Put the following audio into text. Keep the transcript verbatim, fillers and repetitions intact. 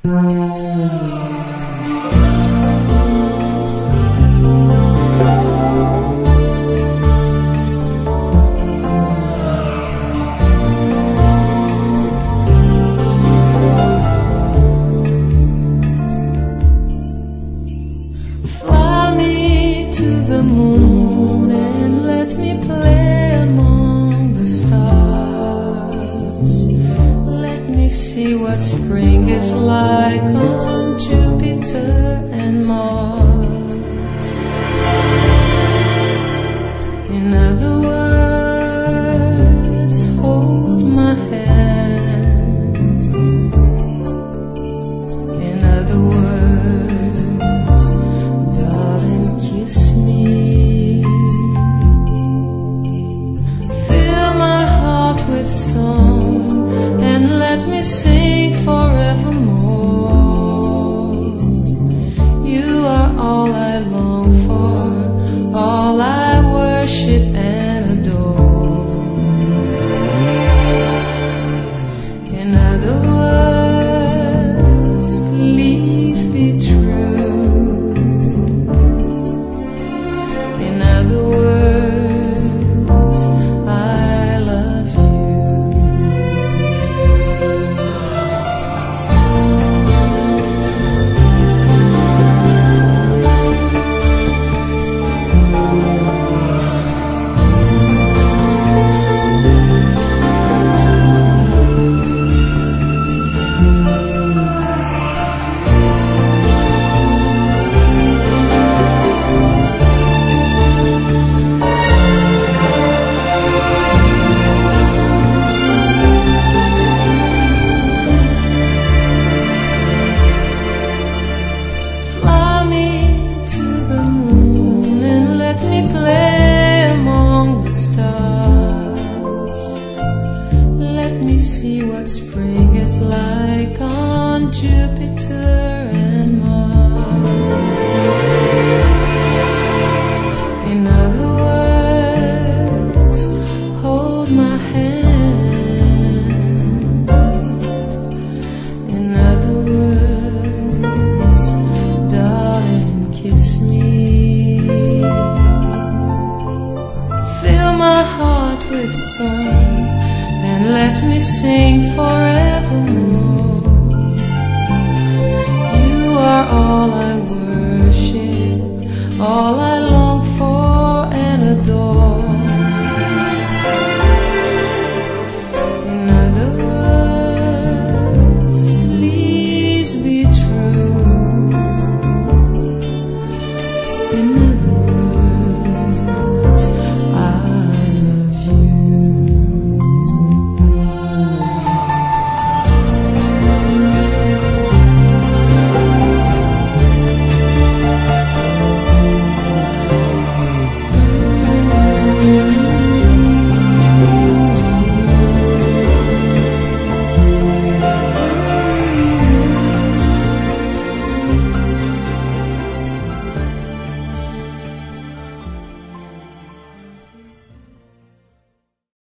Fly me to the moon and let me play among the stars. Let me see what spring is like on Jupiter and Mars. In other words, hold my hand. In other words, darling, kiss me. Fill my heart with song and let me sing forevermore. You are all I long for, all I worship and adore. In other words, please be true. In other words, I love you. Fly me to the moon and let me play among the stars. Let me see what spring is like on Jupiter and Mars. In other words, hold my hand. In other words, darling, kiss me. Fill my heart with song and let me sing forevermore. You are all I worship, all I